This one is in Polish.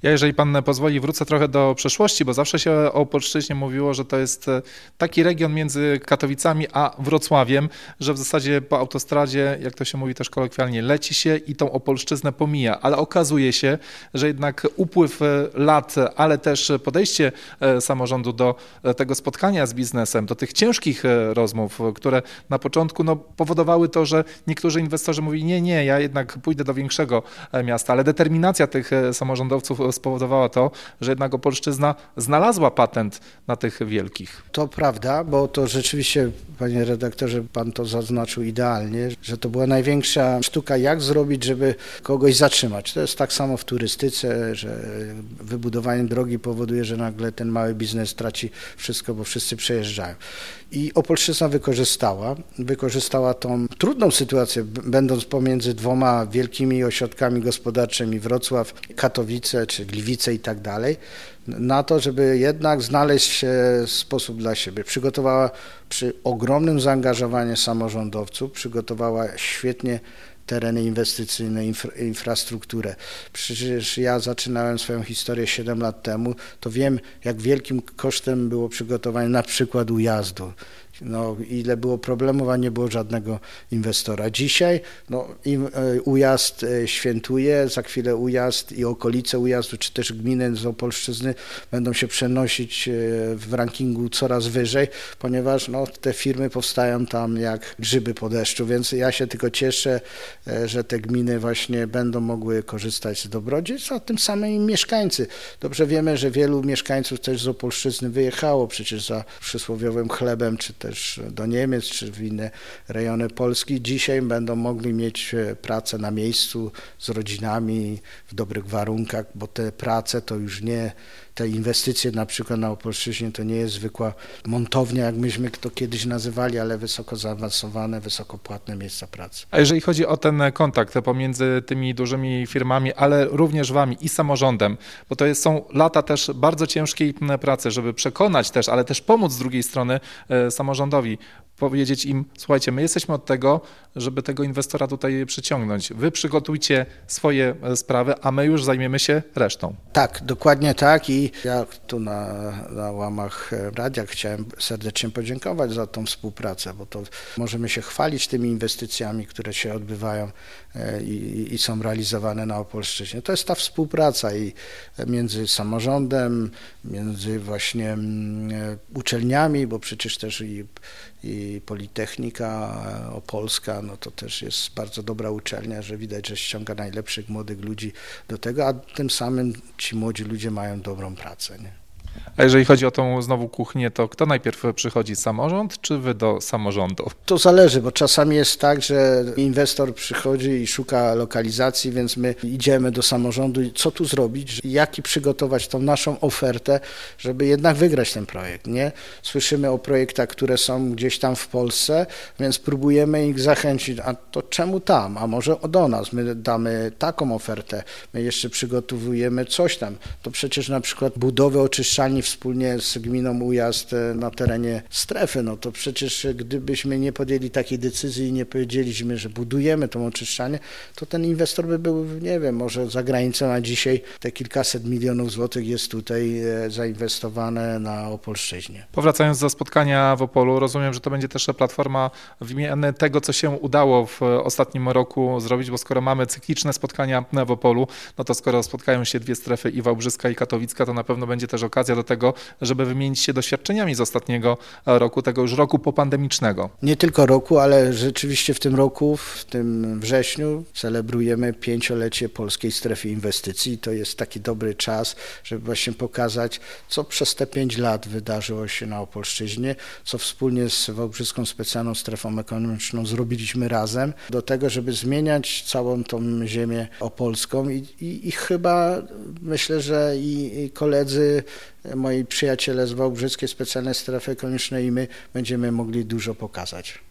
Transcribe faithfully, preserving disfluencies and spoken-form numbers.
Ja, jeżeli pan pozwoli, wrócę trochę do przeszłości, bo zawsze się o Opolszczyźnie mówiło, że to jest taki region między Katowicami a Wrocławiem, że w zasadzie po autostradzie, jak to się mówi też kolokwialnie, leci się i tą Opolszczyznę pomija, ale okazuje się, że jednak upływ lat, ale też podejście samorządu do tego spotkania z biznesem, do tych ciężkich rozmów, które na początku no, powodowały to, że niektórzy inwestorzy mówili, nie, nie, ja jednak pójdę do większego miasta, ale determinacja tych samorządowców spowodowała to, że jednak Opolszczyzna znalazła patent na tych wielkich. To prawda, bo to rzeczywiście, panie redaktorze, pan to zaznaczył idealnie, że to była największa sztuka, jak zrobić, żeby kogoś zatrzymać. To jest tak samo w turystyce, że wybudowanie drogi powoduje, że nagle ten mały biznes traci wszystko, bo wszyscy przejeżdżają. I Opolszczyzna wykorzystała, wykorzystała tą trudną sytuację, będąc pomiędzy dwoma wielkimi ośrodkami gospodarczymi, Wrocław, Katowice czy Gliwice i tak dalej, na to, żeby jednak znaleźć sposób dla siebie. Przygotowała przy ogromnym zaangażowaniu samorządowców, przygotowała świetnie tereny inwestycyjne, infra, infrastrukturę. Przecież ja zaczynałem swoją historię siedem lat temu, to wiem, jak wielkim kosztem było przygotowanie na przykład Ujazdu. No, ile było problemów, a nie było żadnego inwestora. Dzisiaj no, Ujazd świętuje, za chwilę Ujazd i okolice Ujazdu, czy też gminy z Opolszczyzny będą się przenosić w rankingu coraz wyżej, ponieważ no, te firmy powstają tam jak grzyby po deszczu, więc ja się tylko cieszę, że te gminy właśnie będą mogły korzystać z dobrodziejstw, a tym samym i mieszkańcy. Dobrze wiemy, że wielu mieszkańców też z Opolszczyzny wyjechało przecież za przysłowiowym chlebem, czy też do Niemiec, czy w inne rejony Polski. Dzisiaj będą mogli mieć pracę na miejscu z rodzinami w dobrych warunkach, bo te prace to już nie, te inwestycje na przykład na Opolszczyźnie to nie jest zwykła montownia, jak myśmy to kiedyś nazywali, ale wysoko zaawansowane, wysoko płatne miejsca pracy. A jeżeli chodzi o ten kontakt pomiędzy tymi dużymi firmami, ale również wami i samorządem, bo to jest, są lata też bardzo ciężkiej pracy, żeby przekonać też, ale też pomóc z drugiej strony samorządowi, powiedzieć im, słuchajcie, my jesteśmy od tego, żeby tego inwestora tutaj przyciągnąć. Wy przygotujcie swoje sprawy, a my już zajmiemy się resztą. Tak, dokładnie tak i ja tu na, na łamach radia chciałem serdecznie podziękować za tą współpracę, bo to możemy się chwalić tymi inwestycjami, które się odbywają i, i są realizowane na Opolszczyźnie. To jest ta współpraca i między samorządem, między właśnie uczelniami, bo przecież też i i Politechnika Opolska, no to też jest bardzo dobra uczelnia, że widać, że ściąga najlepszych młodych ludzi do tego, a tym samym ci młodzi ludzie mają dobrą pracę, nie? A jeżeli chodzi o tą znowu kuchnię, to kto najpierw przychodzi, samorząd, czy wy do samorządu? To zależy, bo czasami jest tak, że inwestor przychodzi i szuka lokalizacji, więc my idziemy do samorządu i co tu zrobić, jaki przygotować tą naszą ofertę, żeby jednak wygrać ten projekt, nie? Słyszymy o projektach, które są gdzieś tam w Polsce, więc próbujemy ich zachęcić, a to czemu tam, a może do nas, my damy taką ofertę, my jeszcze przygotowujemy coś tam, to przecież na przykład budowy oczyszczalni wspólnie z gminą Ujazd na terenie strefy, no to przecież gdybyśmy nie podjęli takiej decyzji i nie powiedzieliśmy, że budujemy tą oczyszczalnię, to ten inwestor by był, nie wiem, może za granicą, a dzisiaj te kilkaset milionów złotych jest tutaj zainwestowane na Opolszczyźnie. Powracając do spotkania w Opolu, rozumiem, że to będzie też platforma w imię tego, co się udało w ostatnim roku zrobić, bo skoro mamy cykliczne spotkania w Opolu, no to skoro spotkają się dwie strefy i Wałbrzyska i Katowicka, to na pewno będzie też okazja do tego, żeby wymienić się doświadczeniami z ostatniego roku, tego już roku popandemicznego. Nie tylko roku, ale rzeczywiście w tym roku, w tym wrześniu celebrujemy pięciolecie Polskiej Strefy Inwestycji. To jest taki dobry czas, żeby właśnie pokazać, co przez te pięć lat wydarzyło się na Opolszczyźnie, co wspólnie z Wałbrzyską Specjalną Strefą Ekonomiczną zrobiliśmy razem do tego, żeby zmieniać całą tą ziemię opolską i, i, i chyba myślę, że i, i koledzy, moi przyjaciele z Wałbrzyskiej Specjalnej Strefy Ekonomicznej i my będziemy mogli dużo pokazać.